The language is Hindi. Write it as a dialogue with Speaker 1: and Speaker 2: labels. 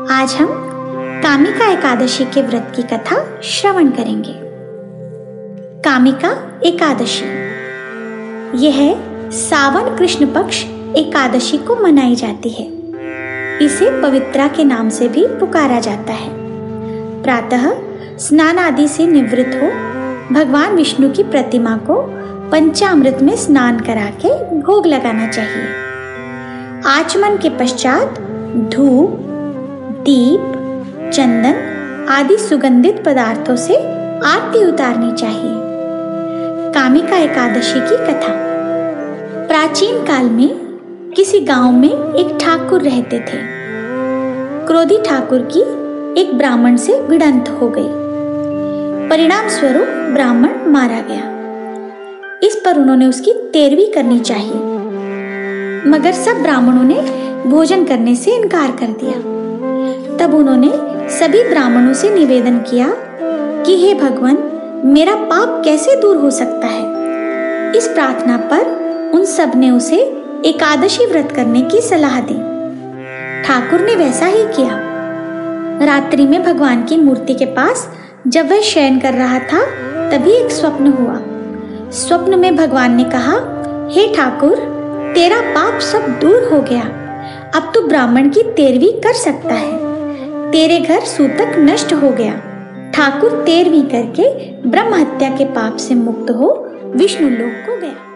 Speaker 1: आज हम कामिका एकादशी के व्रत की कथा श्रवण करेंगे। कामिका एकादशी यह सावन कृष्ण पक्ष एकादशी को मनाई जाती है। इसे पवित्रा के नाम से भी पुकारा जाता है। प्रातः स्नान आदि से निवृत्त हो भगवान विष्णु की प्रतिमा को पंचामृत में स्नान करा के भोग लगाना चाहिए। आचमन के पश्चात धूप, दीप, चंदन आदि सुगंधित पदार्थों से आरती उतारनी चाहिए। कामिका एकादशी की कथा। प्राचीन काल में किसी गांव में एक ठाकुर रहते थे। क्रोधी ठाकुर की एक ब्राह्मण से भिड़ंत हो गई। परिणाम स्वरूप ब्राह्मण मारा गया। इस पर उन्होंने उसकी तेरवी करनी चाहिए, मगर सब ब्राह्मणों ने भोजन करने से इनकार कर दिया। तब उन्होंने सभी ब्राह्मणों से निवेदन किया कि हे भगवान, मेरा पाप कैसे दूर हो सकता है। इस प्रार्थना पर उन सब ने उसे एकादशी व्रत करने की सलाह दी। ठाकुर ने वैसा ही किया। रात्रि में भगवान की मूर्ति के पास जब वह शयन कर रहा था, तभी एक स्वप्न हुआ। स्वप्न में भगवान ने कहा, हे ठाकुर, तेरा पाप सब दूर हो गया। अब तू ब्राह्मण की तेरवी कर सकता है। तेरे घर सूतक नष्ट हो गया। ठाकुर तेरवी करके ब्रह्म हत्या के पाप से मुक्त हो विष्णु लोक को गया।